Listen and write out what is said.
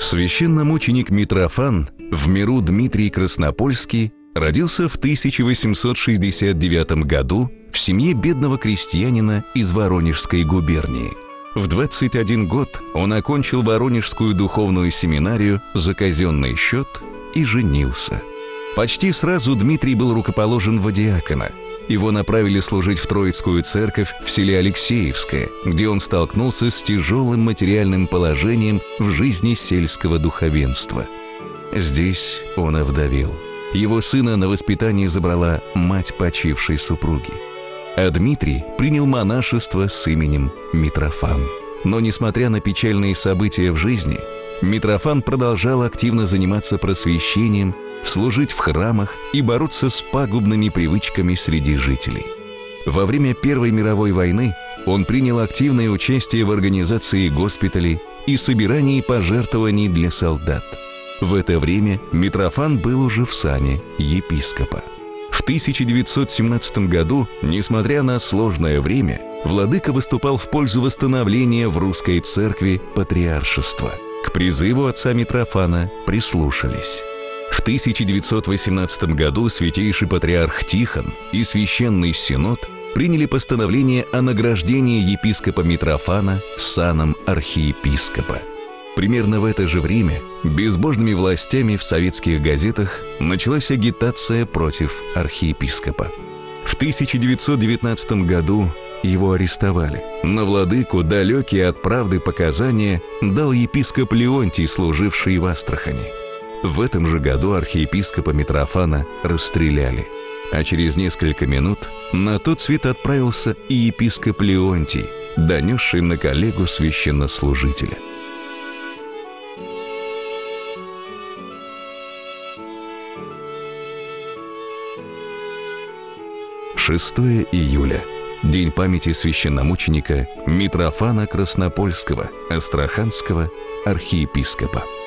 Священномученик Митрофан, в миру Дмитрий Краснопольский, родился в 1869 году в семье бедного крестьянина из Воронежской губернии. В 21 год он окончил Воронежскую духовную семинарию за казенный счет и женился. Почти сразу Дмитрий был рукоположен во диакона. Его направили служить в Троицкую церковь в селе Алексеевское, где он столкнулся с тяжелым материальным положением в жизни сельского духовенства. Здесь он овдовел. Его сына на воспитание забрала мать почившей супруги. А Дмитрий принял монашество с именем Митрофан. Но, несмотря на печальные события в жизни, Митрофан продолжал активно заниматься просвещением, служить в храмах и бороться с пагубными привычками среди жителей. Во время Первой мировой войны он принял активное участие в организации госпиталей и собирании пожертвований для солдат. В это время Митрофан был уже в сане епископа. В 1917 году, несмотря на сложное время, владыка выступал в пользу восстановления в русской церкви патриаршества. К призыву отца Митрофана прислушались. В 1918 году святейший патриарх Тихон и Священный Синод приняли постановление о награждении епископа Митрофана саном архиепископа. Примерно в это же время безбожными властями в советских газетах началась агитация против архиепископа. В 1919 году его арестовали. На владыку далекие от правды показания дал епископ Леонтий, служивший в Астрахани. В этом же году архиепископа Митрофана расстреляли. А через несколько минут на тот свет отправился и епископ Леонтий, донесший на коллегу священнослужителя. 6 июля. День памяти священномученика Митрофана Краснопольского, астраханского архиепископа.